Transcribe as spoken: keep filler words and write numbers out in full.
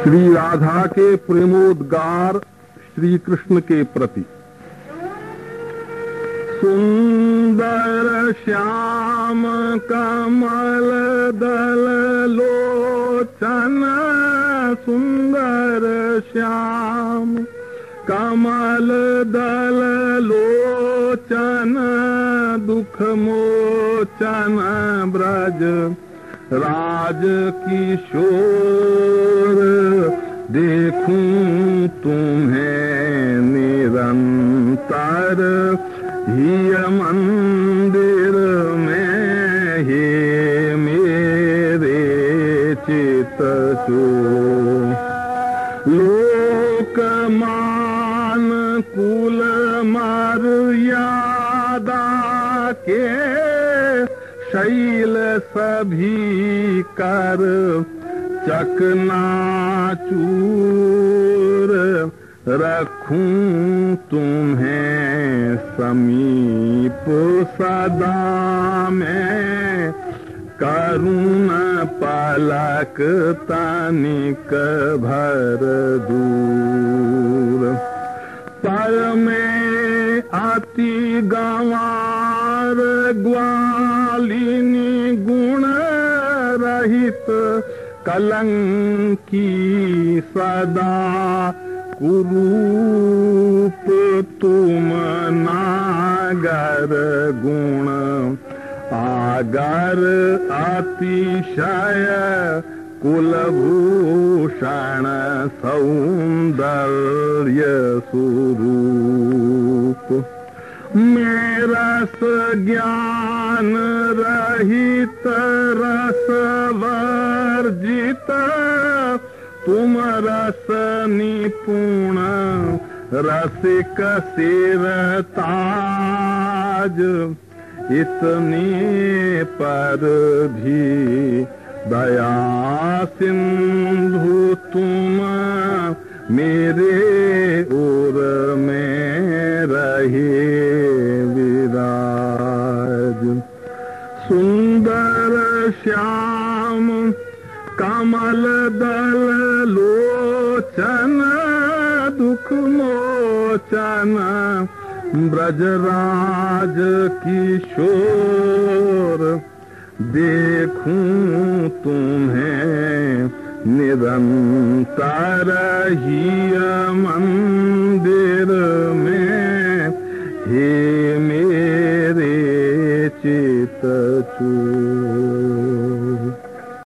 श्री राधा के प्रेमोद्गार श्री कृष्ण के प्रति। सुंदर श्याम कमल दल लोचन, सुंदर श्याम कमल दल लोचन, दुख मोचन ब्रज राज किशोर, देखूं तुम्हें निरंतर ही मंदिर में, हे मेरे चित चोर। लोकमान कुल मर्यादा के शैल सभी कर चकनाचूर, रखूं तुम्हें समीप सदा मैं, करुण पलक तनिक भर दूर। पर में अति गंवार ग्वालिनी गुण रहित, कलंकी सदा कुरूप तुम नागर गुण, आगर अतिशय कुलभूषण सौंदर्य स्वरूप। मेरस ज्ञान रहित रस वर्जित, तुम रस निपुण रसिक सिरताज, इतने पर भी दया सिंधु तुम मेरे ओर में रहे विराज। सुंदर श्याम कमल दल लोचन, दुख मोचन ब्रजराज किशोर, देखूं तुम्हें निरंतर ही मंदिर में, हे मेरे चित चोर।